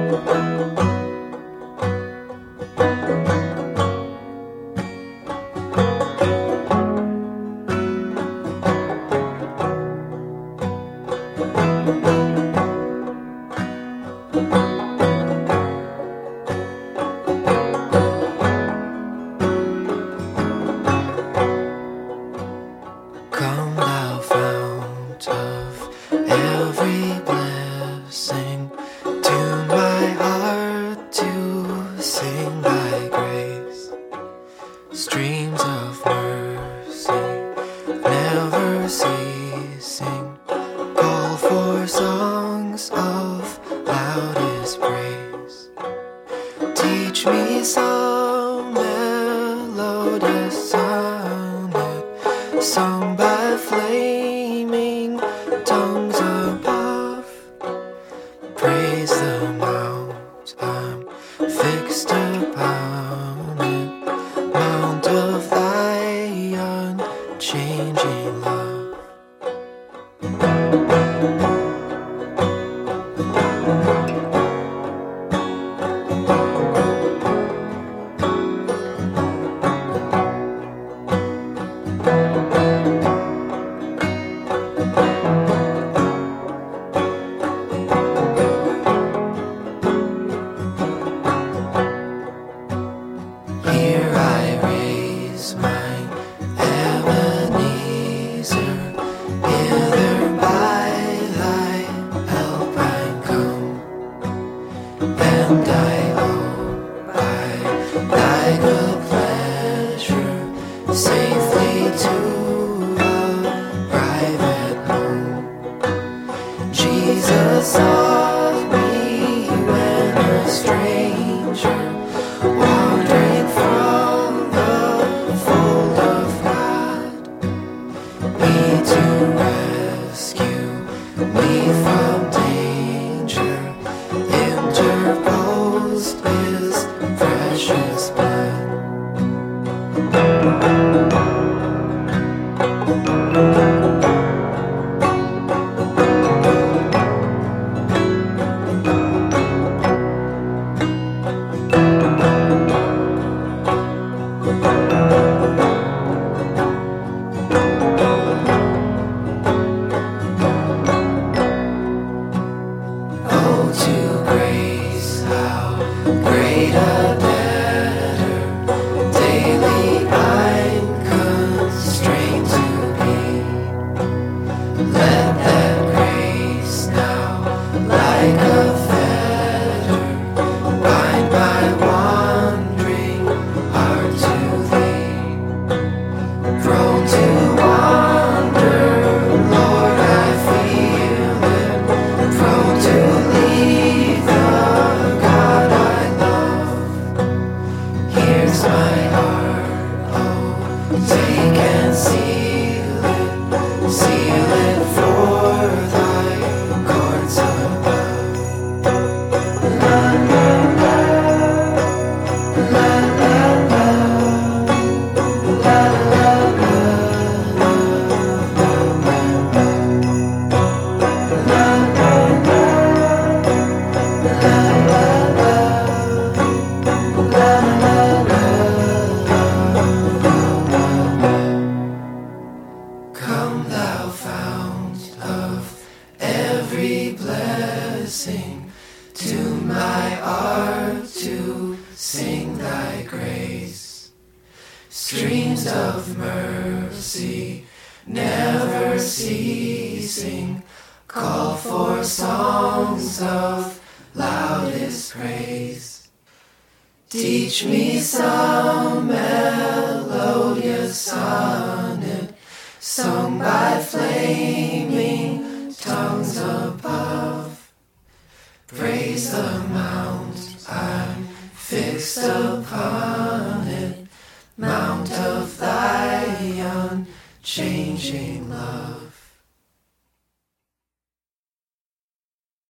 Come thou fount of every blessing, tune my heart to sing thy grace. Streams of mercy never ceasing, call for songs of loudest praise. Teach me some melodious sonnet, sung by flaming tongues above. Praise the mount I'm fixed upon it, mount of thy unchanging love. Here I raise mine Ebenezer, hither by thy help I'm come, and I owe by thy good pleasure safely to arrive at home. Jesus saw me when a stranger, wandering from the fold of God, me to rescue me from danger, interposed his precious blood. Oh, to grace, how great a debtor daily I'm constrained to be. Let that grace now, like a fetter, bind my wandering heart to thee. Prone to wander, Lord, I feel it, prone to leave the God I love. Here's my heart, oh, take and seal it for thy courts above. La la la, la la la, la la la, la Come thou fount of every blessing, tune my art to sing thy grace. Streams of mercy never ceasing, call for songs of loudest praise. Teach me some melodious sonnet, sung by flaming tongues above. Praise the mount I'm fixed upon it, mount of thy unchanging love.